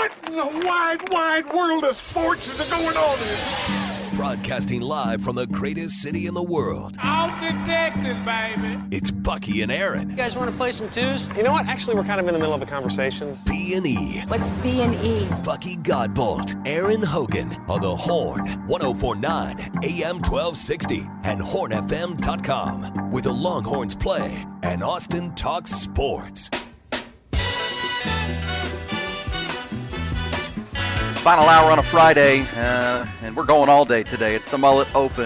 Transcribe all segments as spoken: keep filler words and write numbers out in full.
What in the wide, wide world of sports is going on here? Broadcasting live from the greatest city in the world. Austin, Texas, baby. It's Bucky and Aaron. You guys want to play some twos? You know what? Actually, we're kind of in the middle of a conversation. B and E. What's B and E? Bucky Godbolt, Aaron Hogan on the Horn, ten forty-nine A M twelve sixty and horn f m dot com, where the Longhorns play and Austin talks sports. Final hour on a Friday, uh, and we're going all day today. It's the Mullet Open.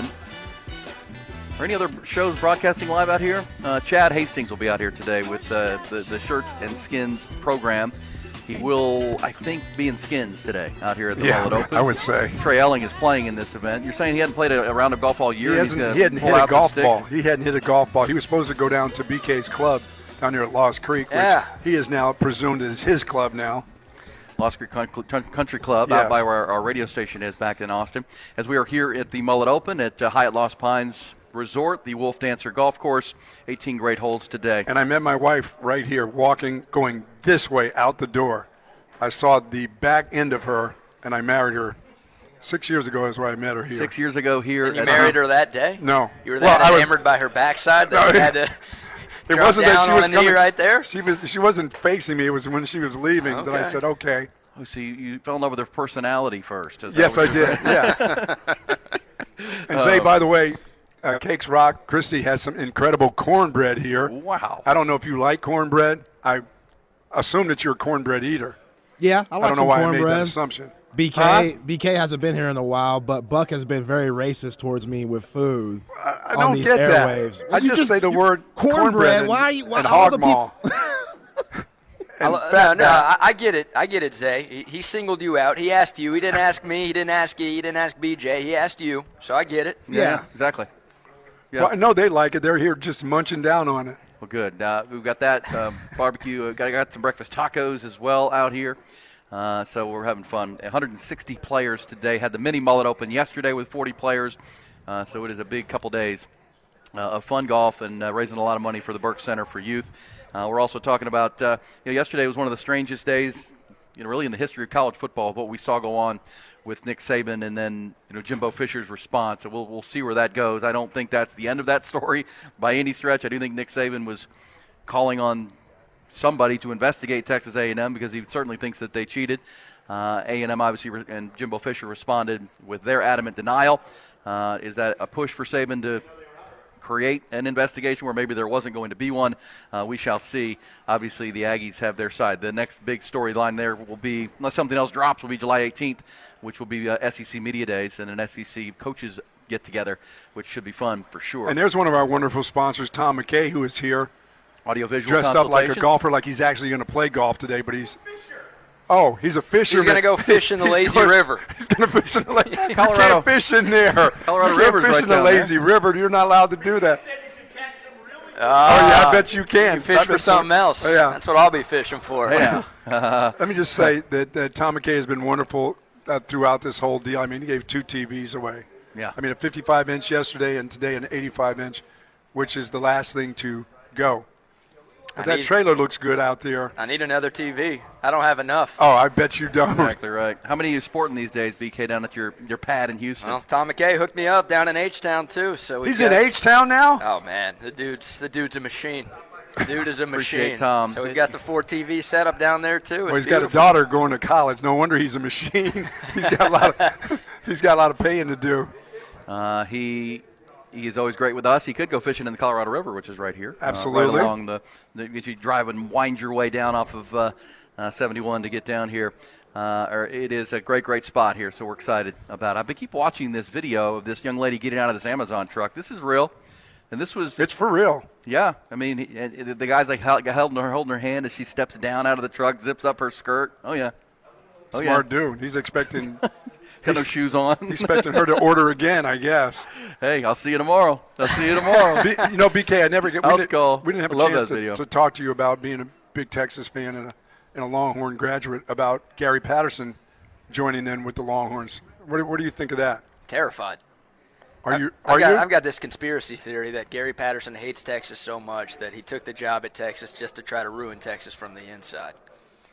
Are any other shows broadcasting live out here? Uh, Chad Hastings will be out here today with uh, the, the Shirts and Skins program. He will, I think, be in skins today out here at the yeah, Mullet Open. I would say. Trey Elling is playing in this event. You're saying he hadn't played a, a round of golf all year? He, and hasn't, he's he hadn't pull hit a out the golf sticks? ball. He hadn't hit a golf ball. He was supposed to go down to B K's club down there at Lost Creek, which Yeah. he is now presumed is his club now. Lost Creek Country Club, Yes. out by where our radio station is back in Austin. As we are here at the Mullet Open at uh, Hyatt Lost Pines Resort, the Wolf Dancer Golf Course, eighteen great holes today. And I met my wife right here walking, going this way out the door. I saw the back end of her, and I married her. Six years ago is where I met her here. Six years ago here. And you at married her that day? No. You were Well, that I was- enamored by her backside that No, you had to It drop wasn't down that she on was a knee coming right there? She was. She wasn't facing me. It was when she was leaving that I Okay. said, "Okay." Oh, so you, you fell in love with her personality first. Is that Yes, what I you're did. saying? Yes. And Zay, by the way, uh, Cakes Rock, Christy has some incredible cornbread here. Wow. I don't know if you like cornbread. I assume that you're a cornbread eater. Yeah, I like I don't know some why I made that cornbread. assumption. B K Huh? B K hasn't been here in a while, but Buck has been very racist towards me with food. I, I on don't these get airwaves. that. Well, I you just, just- say the you- word cornbread, cornbread and, why are you- why and all hog the maw. I, lo- no, no, I, I get it. I get it, Zay. He, he singled you out. He asked you. He didn't ask me. He didn't ask you. He didn't ask B J. He asked you. So I get it. Yeah, Yeah. exactly. Yeah. Well, no, they like it. They're here just munching down on it. Well, good. Uh, we've got that um, barbecue. Got, got some breakfast tacos as well out here. Uh, so we're having fun. one hundred sixty players today. Had the mini Mullet Open yesterday with forty players. Uh, so it is a big couple days uh, of fun golf and uh, raising a lot of money for the Burke Center for Youth. Uh, we're also talking about, uh, you know, yesterday was one of the strangest days, you know, really in the history of college football, what we saw go on with Nick Saban and then, you know, Jimbo Fisher's response. So we'll, we'll see where that goes. I don't think that's the end of that story by any stretch. I do think Nick Saban was calling on somebody to investigate Texas A and M because he certainly thinks that they cheated. Uh, A and M obviously re- and Jimbo Fisher responded with their adamant denial. Uh, is that a push for Saban to create an investigation where maybe there wasn't going to be one? Uh, we shall see. Obviously, the Aggies have their side. The next big storyline there will be, unless something else drops, will be July eighteenth, which will be uh, S E C Media Days and an S E C coaches get-together, which should be fun for sure. And there's one of our wonderful sponsors, Tom McKay, who is here. Audiovisual dressed up like a consultation. golfer, like he's actually going to play golf today, but he's oh, he's a fisherman. He's going to go fish in the He's lazy going- river. He's going to fish in the lazy. You Colorado- can't fish in there. Colorado you can't River's fish right in the down there. lazy river. You're not allowed to do that. Uh, oh yeah, I bet you can. You fish I for bet something so. else. Oh, yeah. That's what I'll be fishing for. Hey, now. Let me just say that, that Tom McKay has been wonderful uh, throughout this whole deal. I mean, he gave two T Vs away. Yeah. I mean, a fifty-five inch yesterday and today an eighty-five inch, which is the last thing to go. But I that need- trailer looks good out there. I need another T V. I don't have enough. Oh, I bet you don't. Exactly right. How many are you sporting these days, B K, down at your, your pad in Houston? Well, Tom McKay hooked me up down in H-Town, too. So we He's got, in H-Town now? Oh, man. The dude's the dude's a machine. The dude is a Appreciate machine. Tom. So we've got the four T V set up down there, too. It's Well, he's got a beautiful. daughter going to college. No wonder he's a machine. he's got a lot of he's got a lot of paying to do. Uh, he he is always great with us. He could go fishing in the Colorado River, which is right here. Absolutely. Uh, right along the, the you drive and wind your way down off of uh, uh, seventy-one to get down here. Uh, or it is a great, great spot here, so we're excited about it. I keep watching this video of this young lady getting out of this Amazon truck. This is real. And this was, It's for real. yeah. I mean, he, and the guy's like held, holding her, holding her hand as she steps down out of the truck, zips up her skirt. Oh yeah, oh Smart yeah. dude. He's expecting Got no shoes on. he's expecting her to order again, I guess. Hey, I'll see you tomorrow. I'll see you tomorrow. B, you know, B K, I never get. We House didn't, call. we didn't have a I love chance that to, video. to talk to you about being a big Texas fan and a, and a Longhorn graduate about Gary Patterson joining in with the Longhorns. What, do- what do you think of that? Terrified. Are you? I've Are got, you? I've got this conspiracy theory that Gary Patterson hates Texas so much that he took the job at Texas just to try to ruin Texas from the inside.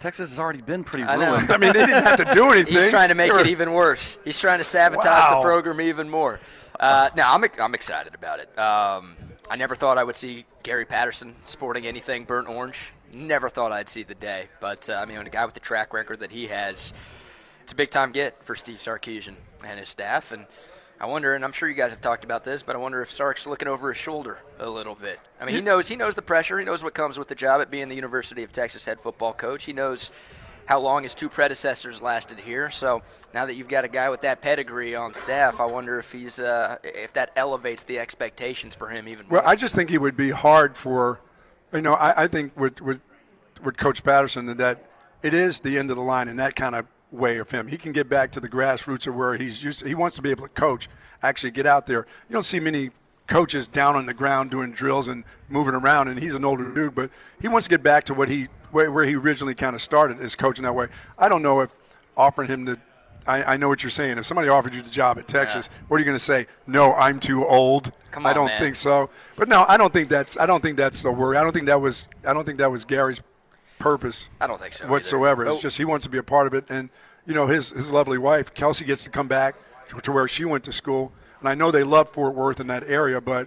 Texas has already been pretty I know. ruined. I mean, they didn't have to do anything. He's trying to make They were- it even worse. He's trying to sabotage Wow. the program even more. Uh, no, I'm I'm excited about it. Um, I never thought I would see Gary Patterson sporting anything burnt orange. Never thought I'd see the day. But, uh, I mean, a guy with the track record that he has, it's a big-time get for Steve Sarkisian and his staff. And I wonder, and I'm sure you guys have talked about this, but I wonder if Sark's looking over his shoulder a little bit. I mean, he knows he knows the pressure. He knows what comes with the job at being the University of Texas head football coach. He knows how long his two predecessors lasted here. So now that you've got a guy with that pedigree on staff, I wonder if he's uh, if that elevates the expectations for him even more. Well, I just think it would be hard for, you know, I, I think with, with with Coach Patterson that it is the end of the line in that kind of way of him. He can get back to the grassroots of where he's used to. He wants to be able to coach, actually get out there. You don't see many coaches down on the ground doing drills and moving around, and he's an older dude, but he wants to get back to what he where, where he originally kind of started, is coaching that way. I don't know if offering him the I, I know what you're saying. If somebody offered you the job at Texas, Yeah. what are you going to say? No, I'm too old. Come on, I don't man. think so. But no, I don't think that's. I don't think that's the worry. I don't think that was. I don't think that was Gary's purpose I don't think so whatsoever. either. It's just he wants to be a part of it, and you know his his lovely wife Kelsey gets to come back to where she went to school, and I know they love Fort Worth in that area, but.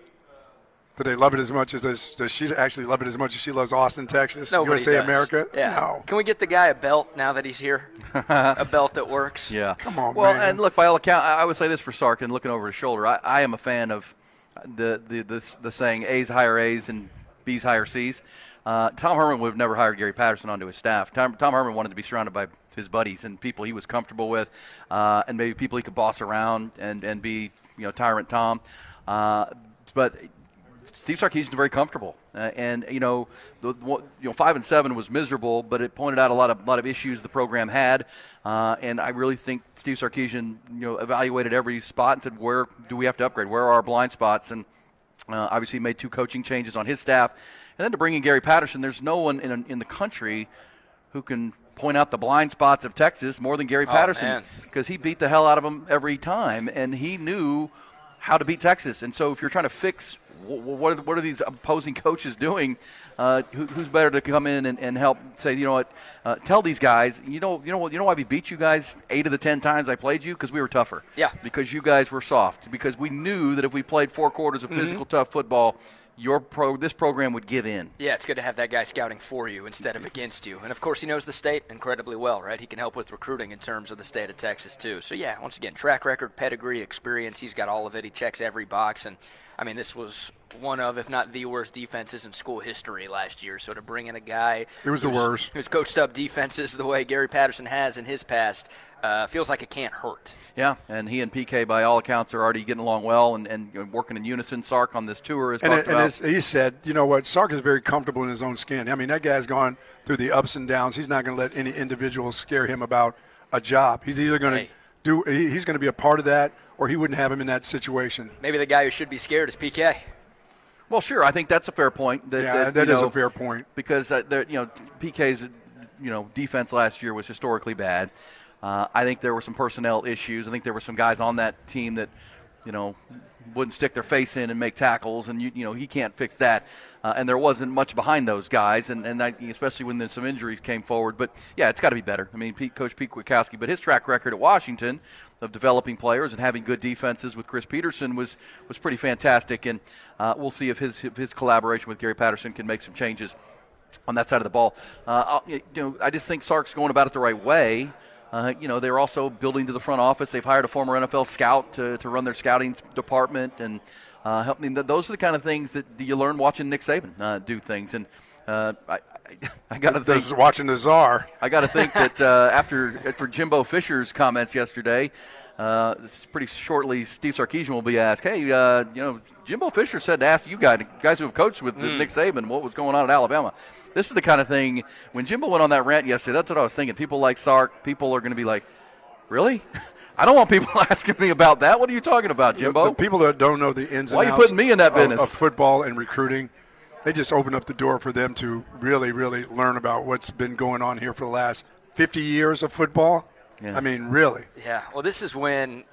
Do they love it as much as does, does she actually love it as much as she loves Austin, Texas? Nobody U S A, does. America? Yeah. No. Can we get the guy a belt now that he's here? A belt that works? Yeah. Come on, well, man. and look, by all account, I I would say this for Sark, and looking over his shoulder, I, I am a fan of the, the the the saying A's hire A's and B's hire C's. Uh, Tom Herman would have never hired Gary Patterson onto his staff. Tom, Tom Herman wanted to be surrounded by his buddies and people he was comfortable with, uh, and maybe people he could boss around and, and be, you know, Tyrant Tom. Uh, but Steve Sarkisian is very comfortable, uh, and you know, the, the, you know, five and seven was miserable, but it pointed out a lot of lot of issues the program had, uh, and I really think Steve Sarkisian, you know, evaluated every spot and said, where do we have to upgrade? Where are our blind spots? And uh, obviously made two coaching changes on his staff, and then to bring in Gary Patterson, there's no one in in the country who can point out the blind spots of Texas more than Gary Oh, Patterson, man. because he beat the hell out of them every time, and he knew how to beat Texas. And so if you're trying to fix what are, what are these opposing coaches doing, uh, who, who's better to come in and, and help say, you know what, uh, tell these guys, you know, you know what, you know why we beat you guys eight of the ten times I played you? Because we were tougher. Yeah. Because you guys were soft. Because we knew that if we played four quarters of physical, tough football, your pro this program would give in. Yeah, it's good to have that guy scouting for you instead of against you. And, of course, he knows the state incredibly well, right? He can help with recruiting in terms of the state of Texas, too. So, yeah, once again, track record, pedigree, experience, he's got all of it. He checks every box. And, I mean, this was one of, if not the worst defenses in school history last year. So to bring in a guy It was the who's- worst. who's coached up defenses the way Gary Patterson has in his past, uh, feels like it can't hurt. Yeah, and he and P K, by all accounts, are already getting along well and, and you know, working in unison. Sark on this tour has And, talked it, and about. as he said, you know what, Sark is very comfortable in his own skin. I mean, that guy's gone through the ups and downs. He's not going to let any individual scare him about a job. He's either going to Hey. do, he- he's going to be a part of that, or he wouldn't have him in that situation. Maybe the guy who should be scared is P K. Well, sure, I think that's a fair point. That, Yeah, that, that you is know, a fair point. because uh, there, you know P K's you know defense last year was historically bad. Uh, I think there were some personnel issues. I think there were some guys on that team that you know wouldn't stick their face in and make tackles, and you, you know he can't fix that. Uh, and there wasn't much behind those guys, and and I, especially when there's some injuries came forward. But yeah, it's got to be better. I mean, Pete, Coach Pete Kwiatkowski, but his track record at Washington of developing players and having good defenses with Chris Peterson was was pretty fantastic, and uh, we'll see if his if his collaboration with Gary Patterson can make some changes on that side of the ball. Uh, I'll- you know, I just think Sark's going about it the right way. Uh, you know, they're also building to the front office. They've hired a former N F L scout to, to run their scouting department and uh, help me. Those are the kind of things that you learn watching Nick Saban uh, do things. And uh, I, I, I got to think. This is watching the czar. I got to think that uh, after for Jimbo Fisher's comments yesterday, uh, pretty shortly Steve Sarkisian will be asked, "Hey, uh, you know, Jimbo Fisher said to ask you guys, guys who have coached with Mm. Nick Saban, what was going on at Alabama." This is the kind of thing. When Jimbo went on that rant yesterday, that's what I was thinking. People like Sark, people are going to be like, "Really? I don't want people asking me about that. What are you talking about, Jimbo?" The, the people that don't know the ins and Why are you outs putting me in that of- business? of football and recruiting, they just open up the door for them to really, really learn about what's been going on here for the last fifty years of football. Yeah. I mean, really. Yeah, well, this is when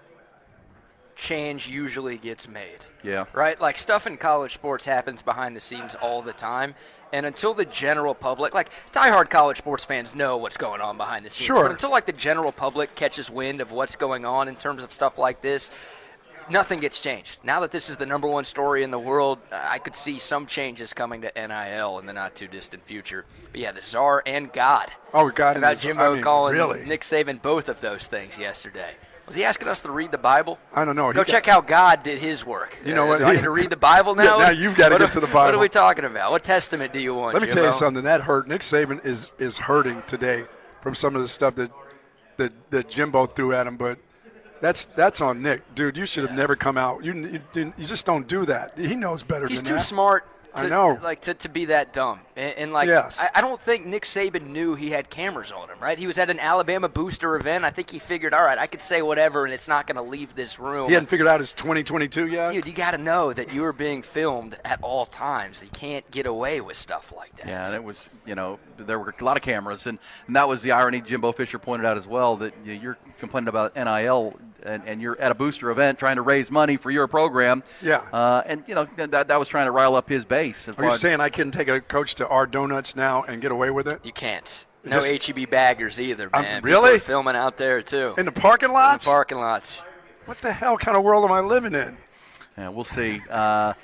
change usually gets made. Yeah. Right? Like, stuff in college sports happens behind the scenes all the time, And until the general public, like diehard college sports fans know what's going on behind the scenes. Sure. But until like the general public catches wind of what's going on in terms of stuff like this, nothing gets changed. Now that this is the number one story in the world, I could see some changes coming to N I L in the not-too-distant future. But, yeah, the czar and God. Oh, God. About is, Jimbo I mean, calling really? Nick Saban both of those things yesterday. Was he asking us to read the Bible? I don't know. Go He check got- how God did his work. You know Uh, what? Do I need to read the Bible now? Yeah, now you've got to What get are- to the What are Bible. we talking about? What testament do you want, Let me Jimbo? tell you something. That hurt. Nick Saban is, is hurting today from some of the stuff that, that, that Jimbo threw at him, but that's that's on Nick. Dude, you should have never come out. You, you, you just don't do that. He knows better He's than too that. smart to, I know. like to, to be that dumb. And, and like Yes. I, I don't think Nick Saban knew he had cameras on him, right? He was at an Alabama booster event. I think he figured, all right, I could say whatever and it's not going to leave this room. He hadn't figured out his twenty twenty-two yet? Dude, you got to know that you are being filmed at all times. You can't get away with stuff like that. Yeah, and it was, you know, there were a lot of cameras, and, and that was the irony Jimbo Fisher pointed out as well, that you know, you're complaining about N I L, and, and you're at a booster event trying to raise money for your program. Yeah. Uh, and, you know, that, that was trying to rile up his base. Are you saying I can take a coach to our donuts now and get away with it? You can't. No Just- H E B baggers either, Um, man. really? People are filming out there, too. In the parking In lots? the parking lots. What the hell kind of world am I living in? Yeah, we'll see. Uh,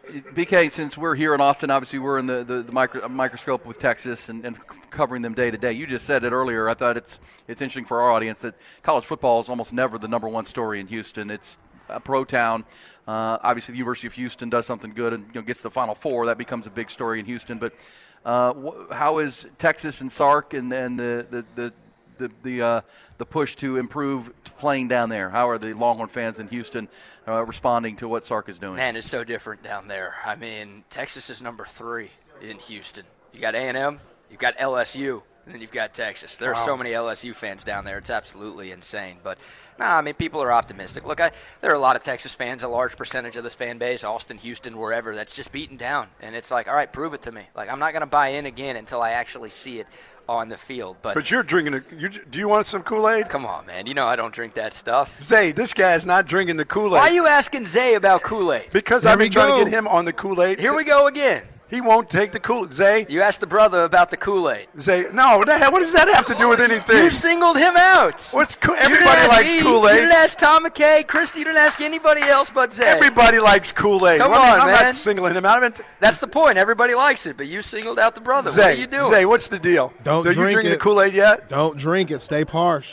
B K, since we're here in Austin, obviously we're in the, the, the micro, microscope with Texas and, and covering them day to day. You just said it earlier. I thought it's it's interesting for our audience that college football is almost never the number one story in Houston. It's a pro town. Uh, obviously, the University of Houston does something good and you know, gets to the Final Four. That becomes a big story in Houston. But uh, wh- how is Texas and Sark and, and the the the the the, uh, the push to improve playing down there? How are the Longhorn fans in Houston uh, responding to what Sark is doing? Man, it's so different down there. I mean, Texas is number three in Houston. You got A and M, you've got L S U, and then you've got Texas. There Wow. are so many L S U fans down there. It's absolutely insane. But, no, nah, I mean, people are optimistic. Look, I, there are a lot of Texas fans, a large percentage of this fan base, Austin, Houston, wherever, that's just beaten down. And it's like, all right, prove it to me. Like, I'm not going to buy in again until I actually see it on the field. But, But you're drinking a, you, do you want some Kool-Aid? come on, man. You know I don't drink that stuff. Zay, this guy's not drinking the Kool-Aid. Why are you asking Zay about Kool-Aid? Because There I've been we trying go. to get him on the Kool-Aid. Here we go again. He won't take the Kool-Aid. Zay, You asked the brother about the Kool-Aid. Zay, no, what the hell, what does that have to do with anything? You singled him out. What's co- You didn't everybody ask likes me. You Kool-Aid. didn't ask Tom McKay, Christy. You didn't ask anybody else but Zay. Everybody likes Kool-Aid. Come Well, I mean, on, I'm man. not singling him out. I mean, t- That's the point. Everybody likes it, but you singled out the brother. Zay, what are you doing? Zay, what's the deal? Don't Are you drink drinking it. the Kool-Aid yet? Don't drink it. Stay parsh.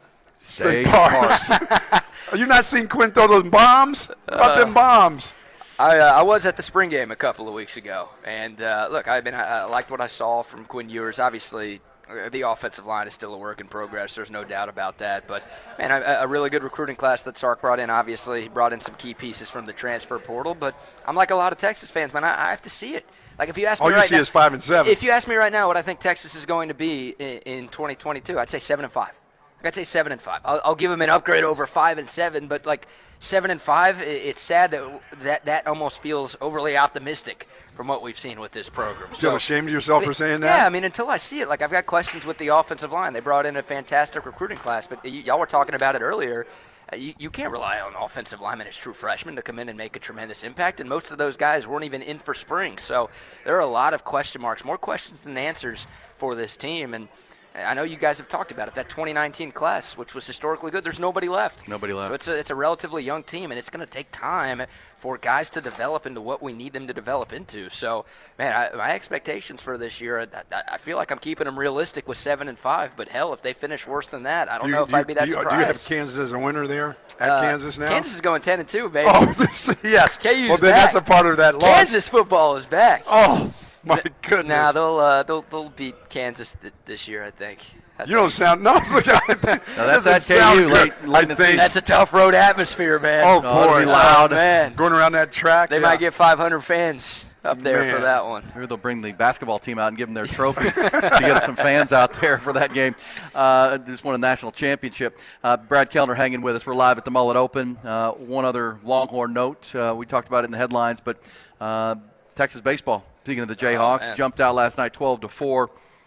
Stay Parched. Are you not seeing Quinn throw those bombs? How about them bombs? I, uh, I was at the spring game a couple of weeks ago, and uh, look, I mean, I, I liked what I saw from Quinn Ewers. Obviously, uh, the offensive line is still a work in progress. There's no doubt about that. But man, a, a really good recruiting class that Sark brought in. Obviously, he brought in some key pieces from the transfer portal. But I'm like a lot of Texas fans, man. I, I have to see it. Like if you ask me All you right see now, is five and seven. If you ask me right now what I think Texas is going to be in, in twenty twenty-two, I'd say seven and five. I'd say seven and five. I'll, I'll give them an upgrade over five and seven, but like seven and five, it, it's sad that that that almost feels overly optimistic from what we've seen with this program. You feel ashamed of yourself for saying that? Yeah, I mean, until I see it, like I've got questions with the offensive line. They brought in a fantastic recruiting class, but y- y'all were talking about it earlier. Uh, You, you can't rely on offensive linemen as true freshmen to come in and make a tremendous impact, and most of those guys weren't even in for spring. So there are a lot of question marks, more questions than answers for this team. And I know you guys have talked about it, that twenty nineteen class, which was historically good, there's nobody left. Nobody left. So it's a, it's a relatively young team, and it's going to take time for guys to develop into what we need them to develop into. So, man, I, my expectations for this year, I, I feel like I'm keeping them realistic with seven and five. But hell, if they finish worse than that, I don't Do you- know if do you- I'd be that do you, surprised. Do you have Kansas as a winner there at Uh, Kansas now? Kansas is going ten and two, baby. Oh, this, yes. K U's well, then back. that's a part of that loss. Kansas football is back. Oh, my goodness. Nah, they'll uh, they'll they'll beat Kansas th- this year, I think. I you don't sound no. Look, I think, Now, that's doesn't at K U sound good. late- late in the I think. season. That's a tough road atmosphere, man. Oh, Oh, it'll boy, be loud. Oh, man. Going around that track. They yeah. might get five hundred fans up there Man. for that one. Maybe they'll bring the basketball team out and give them their trophy to get some fans out there for that game. Uh, just won a national championship. Uh, Brad Kellner hanging with us. We're live at the Mullet Open. Uh, one other Longhorn note. Uh, we talked about it in the headlines, but uh, Texas baseball, speaking of the Jayhawks, man. jumped out last night twelve to four.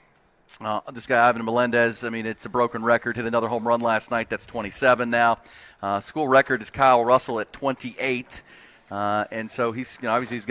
Uh, this guy, Ivan Melendez, I mean, it's a broken record. Hit another home run last night. That's twenty-seven now. Uh, school record is Kyle Russell at twenty-eight. Uh, and so he's, you know, obviously he's got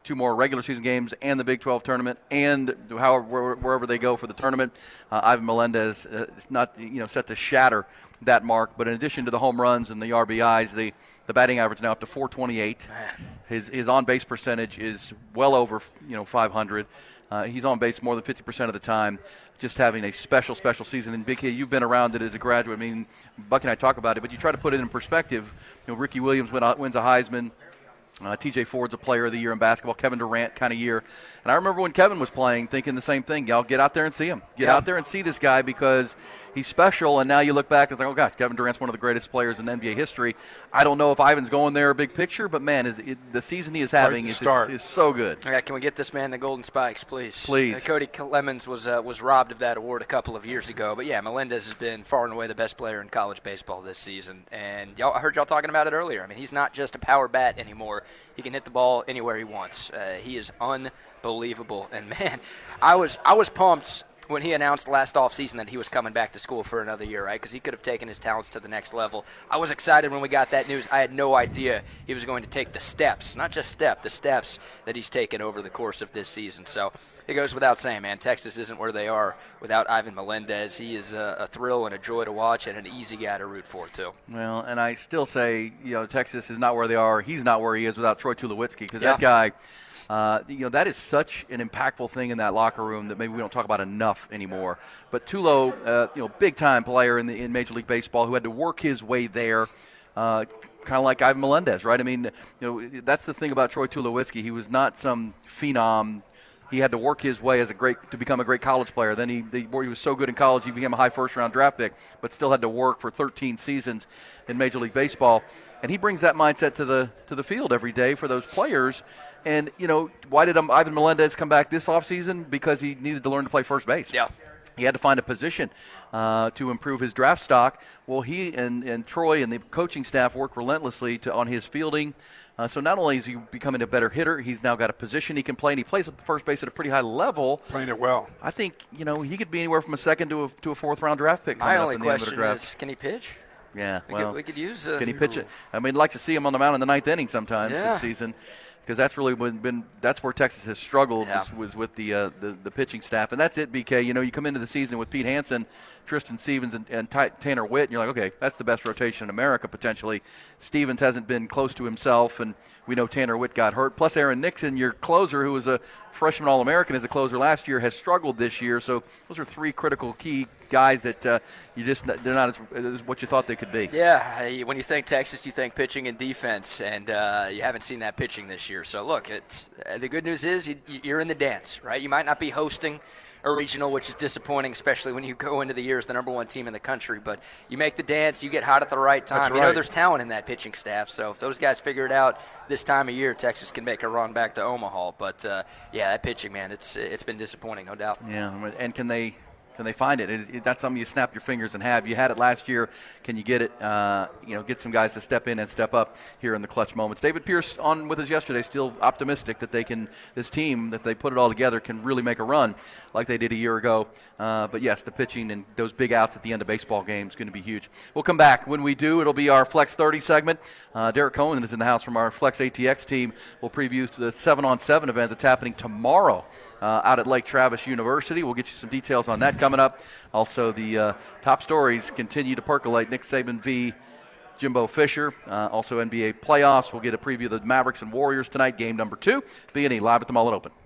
two more regular season games and the Big twelve tournament, and however wherever they go for the tournament. Uh, Ivan Melendez uh, is not you know set to shatter that mark, but in addition to the home runs and the R B Is, the the batting average now up to four twenty-eight. His his on base percentage is well over you know five hundred. Uh, he's on base more than fifty percent of the time. Just having a special, special season. And Big K, you've been around it as a graduate. I mean, Buck and I talk about it, but you try to put it in perspective. You know, Ricky Williams win, wins a Heisman. Uh, T J Ford's a player of the year in basketball. Kevin Durant kind of year. And I remember when Kevin was playing thinking the same thing. Y'all get out there and see him. Get yeah. out there and see this guy because he's special. And now you look back and it's like, oh, gosh, Kevin Durant's one of the greatest players in N B A history. I don't know if Ivan's going there big picture, but, man, is it, the season he is having is, is, is so good. All right, can we get this man the Golden Spikes, please? Please. Uh, Cody Clemens was uh, was robbed of that award a couple of years ago. But, yeah, Melendez has been far and away the best player in college baseball this season. And y'all, I heard y'all talking about it earlier. I mean, he's not just a power bat anymore. He can hit the ball anywhere he wants. Uh, he is unbelievable. And, man, I was I was pumped when he announced last offseason that he was coming back to school for another year, right, because he could have taken his talents to the next level. I was excited when we got that news. I had no idea he was going to take the steps, not just step, the steps that he's taken over the course of this season. So it goes without saying, man, Texas isn't where they are without Ivan Melendez. He is a, a thrill and a joy to watch and an easy guy to root for, too. Well, and I still say, you know, Texas is not where they are. He's not where he is without Troy Tulowitzki because yeah. that guy – Uh, you know, that is such an impactful thing in that locker room that maybe we don't talk about enough anymore. But Tulo, uh, you know, big-time player in the in Major League Baseball who had to work his way there, uh, kind of like Ivan Melendez, right? I mean, you know, that's the thing about Troy Tulowitzki. He was not some phenom. He had to work his way as a great to become a great college player. Then he, he was so good in college, he became a high first-round draft pick, but still had to work for thirteen seasons in Major League Baseball. And he brings that mindset to the to the field every day for those players. And, you know, why did um, Ivan Melendez come back this offseason? Because he needed to learn to play first base. Yeah. He had to find a position uh, to improve his draft stock. Well, he and, and Troy and the coaching staff work relentlessly to on his fielding. Uh, so not only is he becoming a better hitter, he's now got a position he can play, and he plays at first base at a pretty high level. Playing it well. I think, you know, he could be anywhere from a second to a, to a fourth-round draft pick. My only up in the question draft. is, can he pitch? Yeah, we well, could, we could use. Uh, can he pitch it? I mean, I'd like to see him on the mound in the ninth inning sometimes yeah. this season, because that's really been, been that's where Texas has struggled yeah. was, was with the, uh, the the pitching staff, and that's it. B K, you know, you come into the season with Pete Hansen, Tristan Stevens, and, and Ty, Tanner Witt, and you're like, okay, that's the best rotation in America potentially. Stevens hasn't been close to himself, and we know Tanner Witt got hurt. Plus, Aaron Nixon, your closer, who was a freshman All-American as a closer last year, has struggled this year. So those are three critical key guys that uh, you just they're not as, as what you thought they could be. Yeah, when you think Texas, you think pitching and defense, and uh, you haven't seen that pitching this year. So look, it's, uh, the good news is you, you're in the dance, right? You might not be hosting a regional, which is disappointing, especially when you go into the year as the number one team in the country. But you make the dance, you get hot at the right time. That's you right. know there's talent in that pitching staff, so if those guys figure it out this time of year, Texas can make a run back to Omaha. But, uh, yeah, that pitching, man, it's it's been disappointing, no doubt. Yeah, and can they – Can they find it? It, it? That's something you snap your fingers and have. You had it last year. Can you get it? Uh, you know, get some guys to step in and step up here in the clutch moments. David Pierce on with us yesterday, still optimistic that they can. This team, if they put it all together, can really make a run like they did a year ago. Uh, but yes, the pitching and those big outs at the end of baseball games is going to be huge. We'll come back. When we do, it'll be our Flex thirty segment. Uh, Derek Cohen is in the house from our Flex A T X team. We'll preview the seven on seven event that's happening tomorrow. Uh, out at Lake Travis University. We'll get you some details on that coming up. Also, the uh, top stories continue to percolate. Nick Saban v. Jimbo Fisher. Uh, also, N B A playoffs. We'll get a preview of the Mavericks and Warriors tonight, game number two. B and E live at the Mullet Open.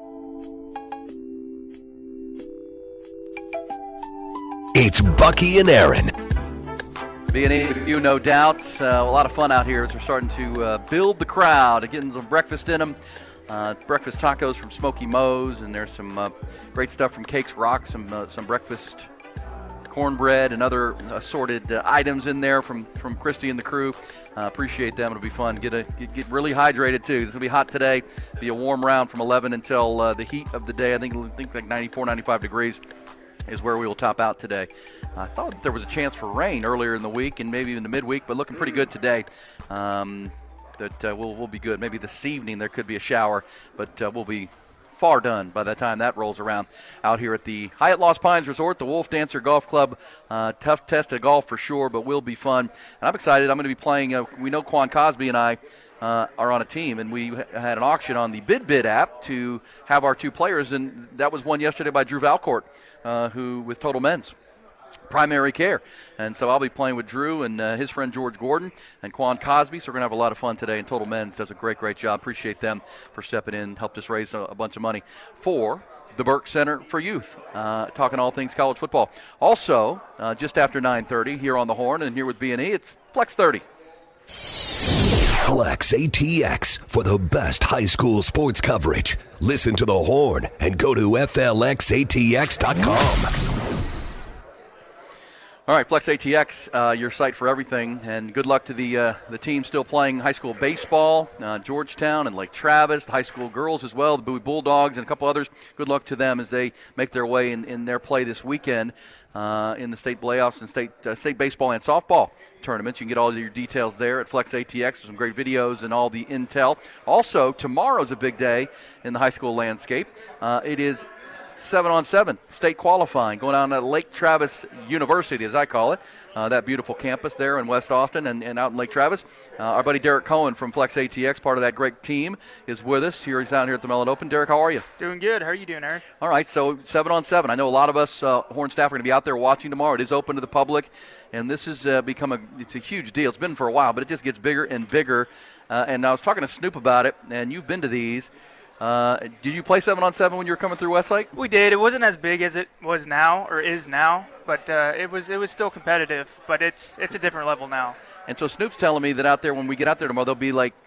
It's Bucky and Aaron. B and E with you, no doubt. Uh, a lot of fun out here as we're starting to uh, build the crowd, getting some breakfast in them. Uh, breakfast tacos from Smoky Moe's, and there's some uh, great stuff from Cakes Rock, some uh, some breakfast cornbread and other assorted uh, items in there from, from Christy and the crew. Uh, appreciate them. It'll be fun. Get a get, get really hydrated too. This will be hot today. Be a warm round from eleven until uh, the heat of the day. I think I think like ninety-four, ninety-five degrees is where we will top out today. I thought that there was a chance for rain earlier in the week and maybe even the midweek, but looking pretty good today. Um, that uh, we'll, we'll be good. Maybe this evening there could be a shower, but uh, we'll be far done by the time that rolls around out here at the Hyatt Lost Pines Resort, the Wolf Dancer Golf Club. Uh, tough test of golf for sure, but will be fun. And I'm excited. I'm going to be playing. Uh, we know Quan Cosby and I uh, are on a team, and we had an auction on the BidBid app to have our two players, and that was won yesterday by Drew Valcourt, uh, who with Total Men's Primary Care. And so I'll be playing with Drew and uh, his friend George Gordon and Quan Cosby, so we're going to have a lot of fun today, and Total Men's does a great, great job. Appreciate them for stepping in, helped us raise a, a bunch of money for the Burke Center for Youth, uh, talking all things college football. Also, uh, just after nine thirty here on the Horn and here with B and E, it's Flex thirty. Flex A T X for the best high school sports coverage. Listen to the Horn and go to F L X A T X dot com. All right, Flex A T X, uh, your site for everything, and good luck to the uh, the team still playing high school baseball, uh, Georgetown and Lake Travis, the high school girls as well, the Bowie Bulldogs and a couple others. Good luck to them as they make their way in, in their play this weekend uh, in the state playoffs and state uh, state baseball and softball tournaments. You can get all your details there at Flex A T X with some great videos and all the intel. Also, tomorrow's a big day in the high school landscape. Uh, it is seven on seven state qualifying going on at Lake Travis University, as I call it, uh, that beautiful campus there in West Austin and, and out in Lake Travis. Uh, our buddy Derek Cohen from Flex A T X, part of that great team, is with us. Here he's down here at the Mellon Open. Derek, how are you? Doing good. How are you doing, Aaron? All right, so seven on seven. I know a lot of us uh, Horn staff are going to be out there watching tomorrow. It is open to the public, and this has uh, become a it's a huge deal. It's been for a while, but it just gets bigger and bigger. Uh, and I was talking to Snoop about it, and you've been to these. Uh, did you play seven on seven when you were coming through Westlake? We did. It wasn't as big as it was now or is now, but uh, it was it was still competitive. But it's it's a different level now. And so Snoop's telling me that out there, when we get out there tomorrow, there'll be like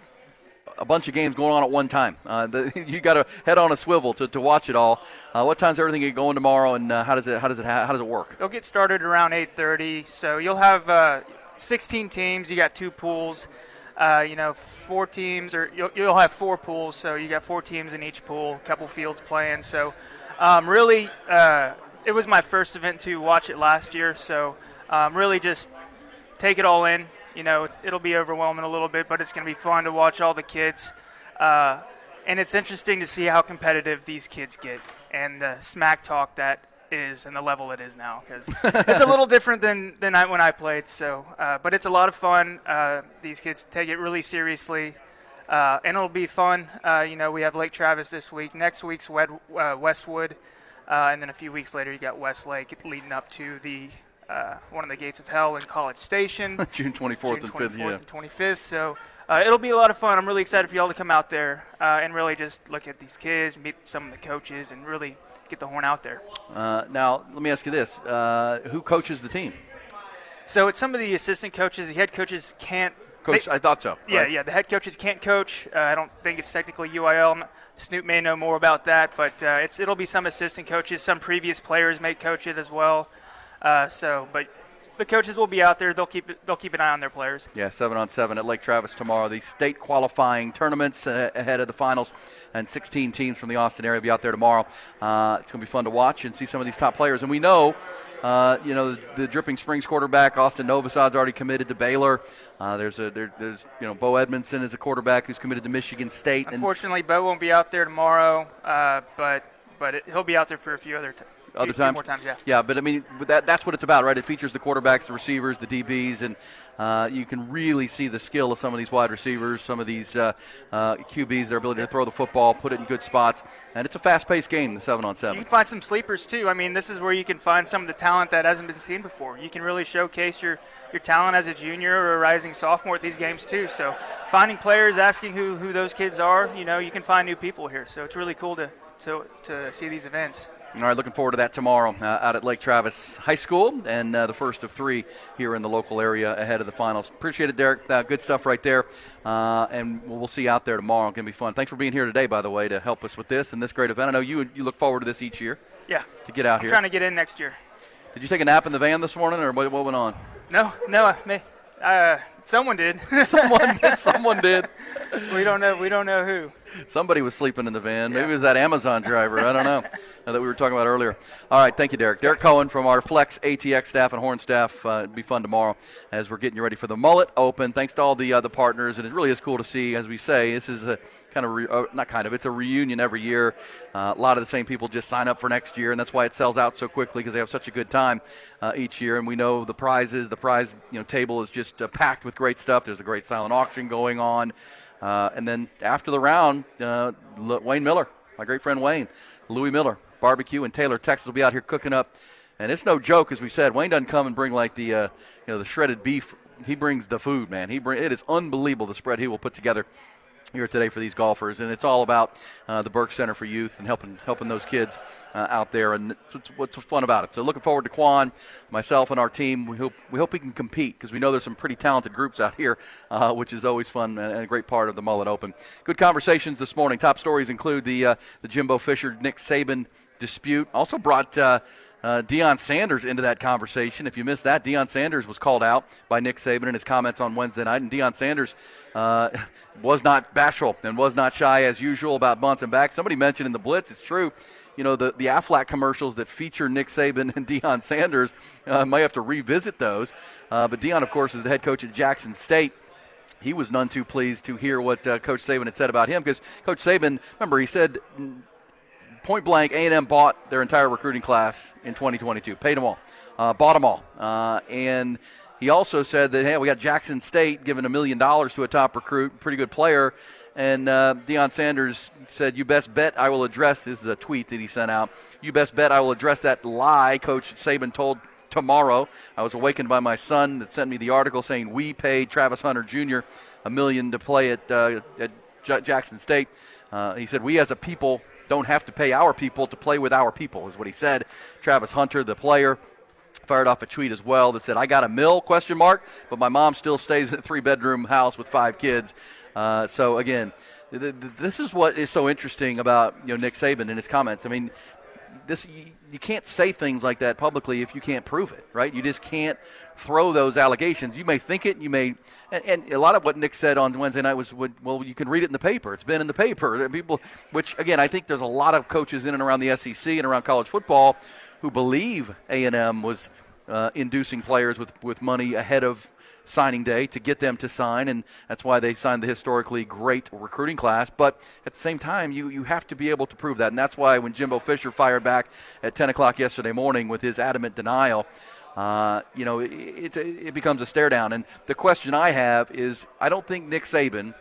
a bunch of games going on at one time. Uh, the, you got to head on a swivel to, to watch it all. Uh, what time's everything get going tomorrow, and uh, how does it how does it how does it work? They'll get started around eight thirty. So you'll have uh, sixteen teams. You got two pools. Uh, you know, four teams, or you'll, you'll have four pools, so you got four teams in each pool, a couple fields playing. So, um, really, uh, it was my first event to watch it last year, so um, really just take it all in. You know, it, it'll be overwhelming a little bit, but it's going to be fun to watch all the kids. Uh, and it's interesting to see how competitive these kids get and the smack talk that is and the level it is now, because it's a little different than, than I, when I played. So, uh, but it's a lot of fun. Uh, these kids take it really seriously, uh, and it'll be fun. Uh, you know, we have Lake Travis this week. Next week's Wed, uh, Westwood, uh, and then a few weeks later you got Westlake leading up to the uh, one of the gates of hell in College Station. June twenty-fourth June and fifth, yeah. and twenty-fifth. So uh, it'll be a lot of fun. I'm really excited for y'all to come out there uh, and really just look at these kids, meet some of the coaches, and really get the Horn out there. Uh, now, let me ask you this. Uh, who coaches the team? So it's some of the assistant coaches. The head coaches can't. Coach, they, I thought so. Yeah, right? yeah. The head coaches can't coach. Uh, I don't think it's technically U I L. Snoop may know more about that, but uh, it's it'll be some assistant coaches. Some previous players may coach it as well. Uh, so, but the coaches will be out there. They'll keep it, they'll keep an eye on their players. Yeah, seven on seven at Lake Travis tomorrow. The state qualifying tournaments uh, ahead of the finals, and sixteen teams from the Austin area will be out there tomorrow. Uh, it's going to be fun to watch and see some of these top players. And we know, uh, you know, the, the Dripping Springs quarterback Austin Novosad's already committed to Baylor. Uh, there's a there, there's you know Bo Edmondson is a quarterback who's committed to Michigan State. Unfortunately, and Bo won't be out there tomorrow, uh, but but it, he'll be out there for a few other times. Other few, times? few more times, yeah. Yeah, but I mean, that, that's what it's about, right? It features the quarterbacks, the receivers, the D Bs, and uh, you can really see the skill of some of these wide receivers, some of these uh, uh, Q Bs, their ability to throw the football, put it in good spots. And it's a fast-paced game, the seven on seven. You can find some sleepers, too. I mean, this is where you can find some of the talent that hasn't been seen before. You can really showcase your, your talent as a junior or a rising sophomore at these games, too. So finding players, asking who, who those kids are, you know, you can find new people here. So it's really cool to, to, to see these events. All right, looking forward to that tomorrow uh, out at Lake Travis High School, and uh, the first of three here in the local area ahead of the finals. Appreciate it, Derek. Uh, good stuff right there, uh, and we'll see you out there tomorrow. It's going to be fun. Thanks for being here today, by the way, to help us with this and this great event. I know you you look forward to this each year. Yeah. To get out I'm here. trying to get in next year. Did you take a nap in the van this morning, or what, what went on? No, no, I may. Uh, someone did. someone did. Someone did. We don't know. We don't know who. Somebody was sleeping in the van. Maybe yeah. it was that Amazon driver. I don't know. uh, that we were talking about earlier. All right, thank you, Derek. Derek Cohen from our Flex A T X staff and Horn staff. Uh, it'll be fun tomorrow as we're getting you ready for the Mullet Open. Thanks to all the other partners, and it really is cool to see, as we say, this is a kind of, re- uh, not kind of, it's a reunion every year. Uh, a lot of the same people just sign up for next year, and that's why it sells out so quickly, because they have such a good time uh, each year. And we know the prizes, the prize you know table is just uh, packed with great stuff. There's a great silent auction going on. Uh, and then after the round, uh, Wayne Miller, my great friend Wayne, Louis Miller, Barbecue in Taylor, Texas, will be out here cooking up. And it's no joke, as we said. Wayne doesn't come and bring like the uh, you know the shredded beef. He brings the food, man. He bring, it is unbelievable the spread he will put together here today for these golfers, and it's all about uh, the Burke Center for Youth and helping helping those kids uh, out there, and what's, what's fun about it. So looking forward to Quan, myself, and our team. We hope we hope we can compete because we know there's some pretty talented groups out here, uh, which is always fun and a great part of the Mullet Open. Good conversations this morning. Top stories include the uh, the Jimbo Fisher Nick Saban dispute. Also brought Uh, Uh, Deion Sanders into that conversation. If you missed that, Deion Sanders was called out by Nick Saban in his comments on Wednesday night, and Deion Sanders uh, was not bashful and was not shy as usual about bouncing back. Somebody mentioned in the Blitz, it's true, you know, the, the Aflac commercials that feature Nick Saban and Deion Sanders, uh, might have to revisit those. Uh, but Deion, of course, is the head coach at Jackson State. He was none too pleased to hear what uh, Coach Saban had said about him because Coach Saban, remember, he said – point blank, A and M bought their entire recruiting class in twenty twenty-two, paid them all, uh, bought them all. Uh, and he also said that, hey, we got Jackson State giving a million dollars to a top recruit, pretty good player. And uh, Deion Sanders said, you best bet I will address, this is a tweet that he sent out, you best bet I will address that lie Coach Saban told tomorrow. I was awakened by my son that sent me the article saying we paid Travis Hunter Junior a million to play at, uh, at J- Jackson State. Uh, he said, we as a people don't have to pay our people to play with our people, is what he said. Travis Hunter, the player, fired off a tweet as well that said, I got a mill, question mark, but my mom still stays in a three-bedroom house with five kids. Uh, so, again, th- th- this is what is so interesting about you know Nick Saban and his comments. I mean, this you, you can't say things like that publicly if you can't prove it, right? You just can't throw those allegations. You may think it, you may and, and a lot of what Nick said on Wednesday night was, well, you can read it in the paper. It's been in the paper. People, which, again, I think there's a lot of coaches in and around the S E C and around college football who believe A and M was uh, inducing players with, with money ahead of signing day to get them to sign, and that's why they signed the historically great recruiting class. But at the same time, you, you have to be able to prove that, and that's why when Jimbo Fisher fired back at ten o'clock yesterday morning with his adamant denial, uh, you know, it, it, it becomes a stare down. And the question I have is, I don't think Nick Saban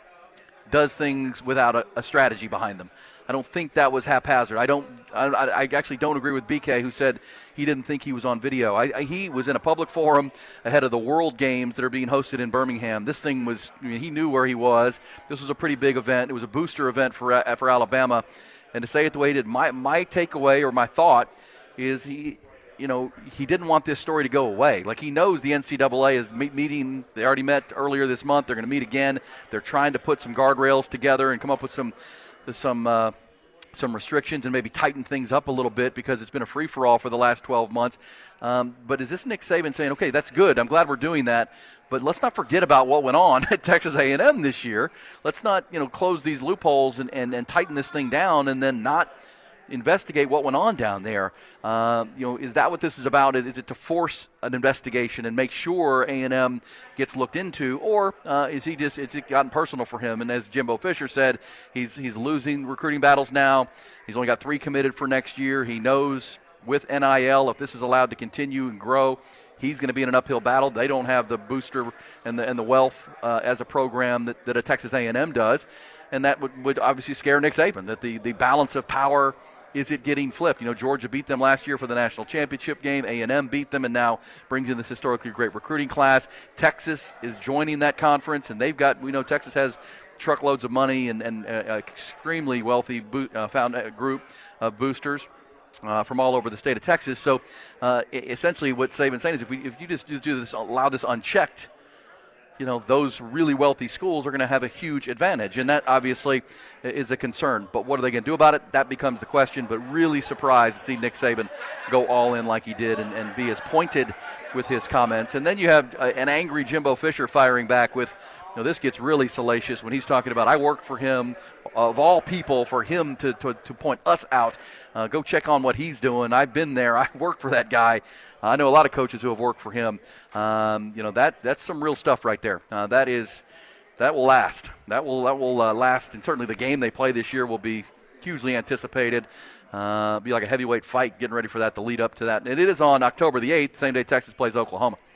does things without a, a strategy behind them. I don't think that was haphazard. I don't. I, I actually don't agree with B K, who said he didn't think he was on video. I, I, he was in a public forum ahead of the World Games that are being hosted in Birmingham. This thing was. I mean, he knew where he was. This was a pretty big event. It was a booster event for for Alabama, and to say it the way he did, my my takeaway or my thought is he. You know, he didn't want this story to go away. Like, he knows the N C double A is meet, meeting. They already met earlier this month. They're going to meet again. They're trying to put some guardrails together and come up with some some uh, some restrictions and maybe tighten things up a little bit because it's been a free-for-all for the last twelve months. Um, but is this Nick Saban saying, okay, that's good. I'm glad we're doing that. But let's not forget about what went on at Texas A and M this year. Let's not, you know, close these loopholes and, and, and tighten this thing down and then not investigate what went on down there. Uh, you know, is that what this is about? Is it to force an investigation and make sure A and M gets looked into, or uh, is he just it's gotten personal for him? And as Jimbo Fisher said, he's he's losing recruiting battles now. He's only got three committed for next year. He knows with N I L, if this is allowed to continue and grow, he's going to be in an uphill battle. They don't have the booster and the and the wealth uh, as a program that, that a Texas A and M does, and that would, would obviously scare Nick Saban. That the the balance of power. Is it getting flipped? You know, Georgia beat them last year for the national championship game. A and M beat them and now brings in this historically great recruiting class. Texas is joining that conference, and they've got, we know Texas has truckloads of money and an uh, extremely wealthy bo- uh, found uh, group of boosters uh, from all over the state of Texas. So uh, essentially what Saban's saying is if, we, if you just do this, allow this unchecked, you know, those really wealthy schools are going to have a huge advantage, and that obviously is a concern. But what are they going to do about it? That becomes the question, but really surprised to see Nick Saban go all in like he did and, and be as pointed with his comments. And then you have uh, an angry Jimbo Fisher firing back with, you know, this gets really salacious when he's talking about, I worked for him, of all people, for him to, to, to point us out. Uh, go check on what he's doing. I've been there. I worked for that guy. I know a lot of coaches who have worked for him. Um, you know, that that's some real stuff right there. Uh, that is, that will last. That will that will uh, last, and certainly the game they play this year will be hugely anticipated. Uh, be like a heavyweight fight, getting ready for that, the lead up to that. And it is on October the eighth, same day Texas plays Oklahoma.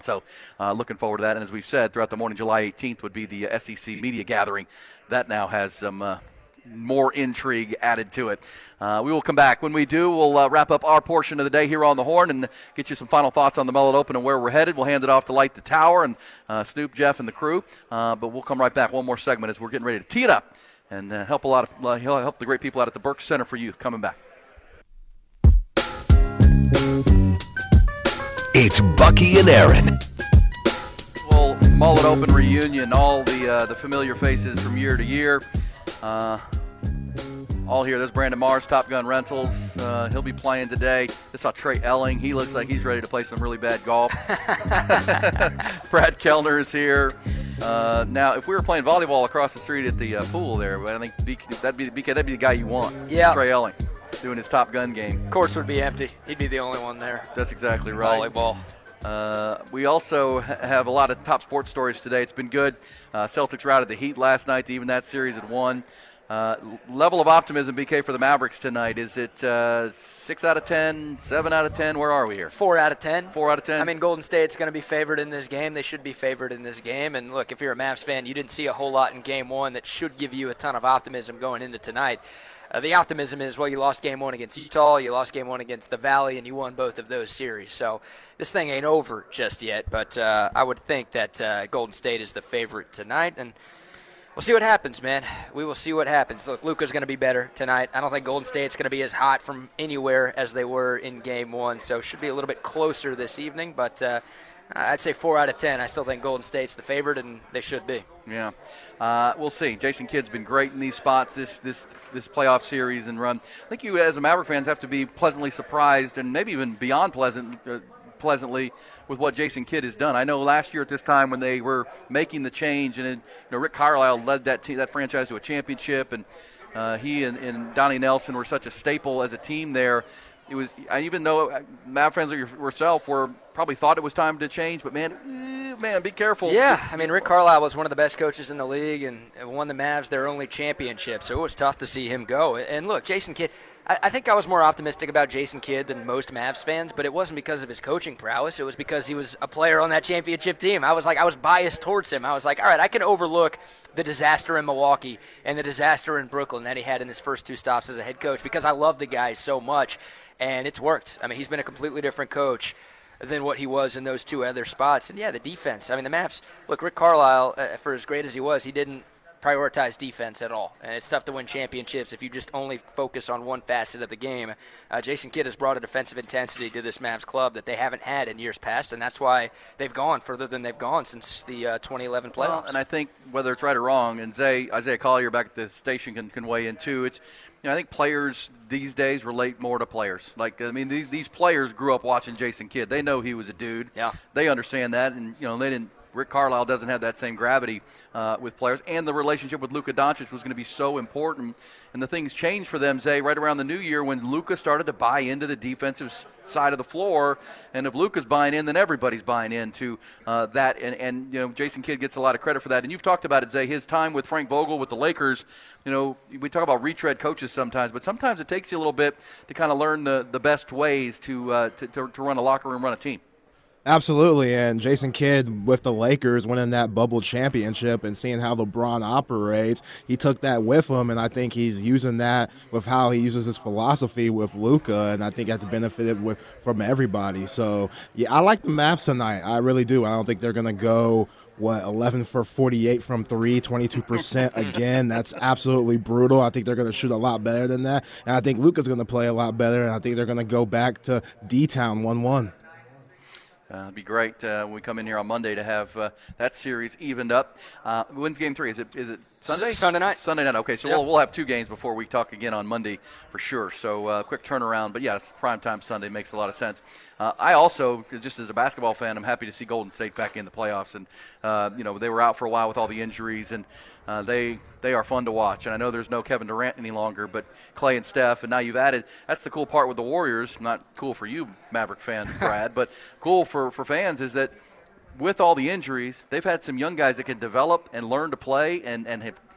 So uh, looking forward to that. And as we've said, throughout the morning, July eighteenth would be the uh, S E C media gathering. That now has some uh, more intrigue added to it. Uh, we will come back. When we do, we'll uh, wrap up our portion of the day here on the Horn and get you some final thoughts on the Mullet Open and where we're headed. We'll hand it off to Light the Tower and uh, Snoop, Jeff, and the crew. Uh, but we'll come right back. One more segment as we're getting ready to tee it up and uh, help a lot of uh, help the great people out at the Burke Center for Youth coming back. It's Bucky and Aaron. Well, Mullet Open reunion, all the uh, the familiar faces from year to year. Uh, all here. There's Brandon Mars, Top Gun Rentals. Uh, he'll be playing today. This saw Trey Elling. He looks like he's ready to play some really bad golf. Brad Kellner is here. Uh, now, if we were playing volleyball across the street at the uh, pool there, I think B K, that'd be B K, that'd be the guy you want. Yeah. Trey Elling doing his Top Gun game. Course would be empty. He'd be the only one there. That's exactly right. Volleyball. Uh, we also ha- have a lot of top sports stories today. It's been good. Uh, Celtics routed the Heat last night to even that series at one. Uh, level of optimism, B K, for the Mavericks tonight. Is it uh, six out of ten, seven out of ten? Where are we here? Four out of ten. Four out of ten? I mean, Golden State's going to be favored in this game. They should be favored in this game. And, look, if you're a Mavs fan, you didn't see a whole lot in game one that should give you a ton of optimism going into tonight. Uh, the optimism is, well, you lost game one against Utah, you lost game one against the Valley, and you won both of those series. So this thing ain't over just yet, but uh, I would think that uh, Golden State is the favorite tonight, and we'll see what happens, man. We will see what happens. Look, Luka's going to be better tonight. I don't think Golden State's going to be as hot from anywhere as they were in game one, so it should be a little bit closer this evening, but uh, I'd say four out of ten. I still think Golden State's the favorite, and they should be. Yeah. Uh, we'll see. Jason Kidd's been great in these spots this this this playoff series and run. I think you, as a Maverick fans, have to be pleasantly surprised and maybe even beyond pleasant, uh, pleasantly with what Jason Kidd has done. I know last year at this time when they were making the change, and it, you know, Rick Carlisle led that team, that franchise to a championship, and uh, he and, and Donnie Nelson were such a staple as a team there. It was. I even know Mav fans like yourself were probably thought it was time to change, but man, eh, man, be careful. Yeah, I mean, Rick Carlisle was one of the best coaches in the league and won the Mavs their only championship, so it was tough to see him go. And look, Jason Kidd, I, I think I was more optimistic about Jason Kidd than most Mavs fans, but it wasn't because of his coaching prowess. It was because he was a player on that championship team. I was like, I was biased towards him. I was like, all right, I can overlook the disaster in Milwaukee and the disaster in Brooklyn that he had in his first two stops as a head coach because I love the guy so much, and it's worked. I mean, he's been a completely different coach than what he was in those two other spots. And, yeah, the defense. I mean, the Mavs, look, Rick Carlisle, uh, for as great as he was, he didn't prioritize defense at all. And it's tough to win championships if you just only focus on one facet of the game. Uh, Jason Kidd has brought a defensive intensity to this Mavs club that they haven't had in years past, and that's why they've gone further than they've gone since the uh, twenty eleven playoffs. Well, and I think whether it's right or wrong, and Zay, Isaiah Collier back at the station can, can weigh in too, it's, you know, I think players these days relate more to players. Like, I mean, these these players grew up watching Jason Kidd. They know he was a dude. Yeah. They understand that, and, you know, they didn't. Rick Carlisle doesn't have that same gravity uh, with players, and the relationship with Luka Doncic was going to be so important. And the things changed for them, Zay, right around the new year when Luka started to buy into the defensive side of the floor. And if Luka's buying in, then everybody's buying into uh, that. And, and, you know, Jason Kidd gets a lot of credit for that. And you've talked about it, Zay, his time with Frank Vogel with the Lakers. You know, we talk about retread coaches sometimes, but sometimes it takes you a little bit to kind of learn the, the best ways to, uh, to, to to run a locker room, run a team. Absolutely, and Jason Kidd with the Lakers winning that bubble championship and seeing how LeBron operates, he took that with him, and I think he's using that with how he uses his philosophy with Luka, and I think that's benefited with from everybody. So, yeah, I like the Mavs tonight. I really do. I don't think they're going to go, what, eleven for forty-eight from three, twenty-two percent again. That's absolutely brutal. I think they're going to shoot a lot better than that, and I think Luka's going to play a lot better, and I think they're going to go back to D-Town one one. Uh, it'd be great uh, when we come in here on Monday to have uh, that series evened up. Uh, when's game three? Is it is it Sunday? S- Sunday night. Sunday night. Okay, so Yep. we'll we'll have two games before we talk again on Monday for sure. So uh, quick turnaround, but yes, primetime Sunday makes a lot of sense. Uh, I also, just as a basketball fan, I'm happy to see Golden State back in the playoffs, and uh, you know they were out for a while with all the injuries, and uh, they they are fun to watch. And I know there's no Kevin Durant any longer, but Clay and Steph, and now you've added. That's the cool part with the Warriors. Not cool for you, Maverick fan Brad, but cool for for fans is that with all the injuries, they've had some young guys that can develop and learn to play and and have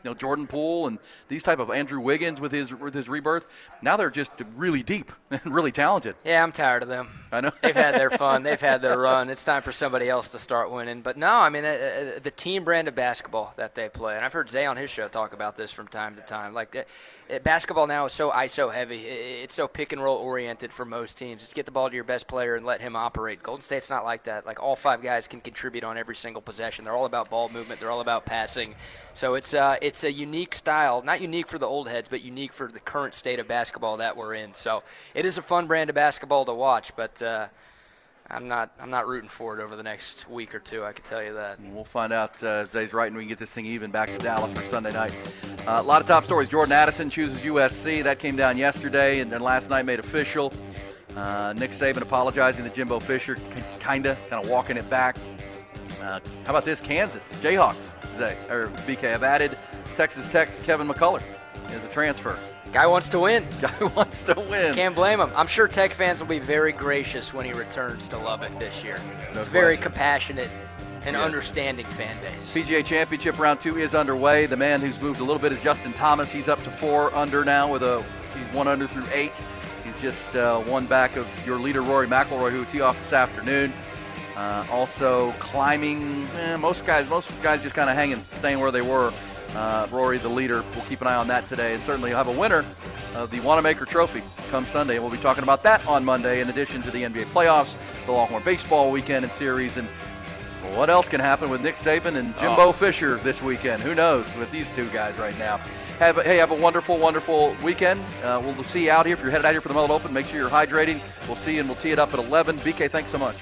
you know, Jordan Poole and these type of Andrew Wiggins with his with his rebirth. Now they're just really deep and really talented. Yeah, I'm tired of them. I know. They've had their fun. They've had their run. It's time for somebody else to start winning. But no, I mean, uh, the team brand of basketball that they play, and I've heard Zay on his show talk about this from time to time. Like, uh, uh, basketball now is so I S O heavy. It's so pick and roll oriented for most teams. It's get the ball to your best player and let him operate. Golden State's not like that. Like, all five guys can contribute on every single possession. They're all about ball movement. They're all about passing. So it's uh, it's a unique style, not unique for the old heads, but unique for the current state of basketball that we're in. So it is a fun brand of basketball to watch, but uh, I'm not I'm not rooting for it over the next week or two. I can tell you that. And we'll find out uh, if Zay's right and we can get this thing even back to Dallas for Sunday night. Uh, a lot of top stories. Jordan Addison chooses U S C. That came down yesterday and then last night made official. Uh, Nick Saban apologizing to Jimbo Fisher, kind of, kind of walking it back. Uh, how about this? Kansas Jayhawks, Zay, or B K, have added Texas Tech's Kevin McCullough as a transfer. Guy wants to win. Guy wants to win. Can't blame him. I'm sure Tech fans will be very gracious when he returns to Lubbock this year. No it's a very question. compassionate and Yes. understanding fan base. P G A Championship round two is underway. The man who's moved a little bit is Justin Thomas. He's up to four under now with a he's one under through eight. He's just uh, one back of your leader Rory McIlroy, who will tee off this afternoon. Uh, also climbing, eh, most guys, most guys just kind of hanging, staying where they were. Uh, Rory, the leader, we'll keep an eye on that today, and certainly you'll have a winner of the Wanamaker Trophy come Sunday. And we'll be talking about that on Monday, in addition to the N B A playoffs, the Longhorn baseball weekend and series, and what else can happen with Nick Saban and Jimbo Oh. Fisher this weekend? Who knows with these two guys right now? Have a, hey, have a wonderful, wonderful weekend. Uh, we'll see you out here. If you're headed out here for the Mullet Open, make sure you're hydrating. We'll see you, and we'll tee it up at eleven. B K, thanks so much.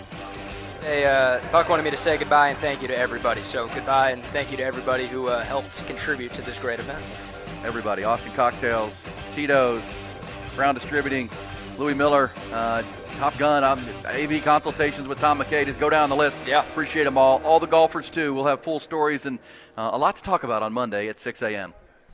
Hey, uh, Buck wanted me to say goodbye and thank you to everybody. So goodbye and thank you to everybody who uh, helped contribute to this great event. Everybody, Austin Cocktails, Tito's, Brown Distributing, Louis Miller, uh, Top Gun, um, A V Consultations with Tom McKay. Just go down the list. Yeah. Appreciate them all. All the golfers, too. We'll have full stories and uh, a lot to talk about on Monday at six a.m.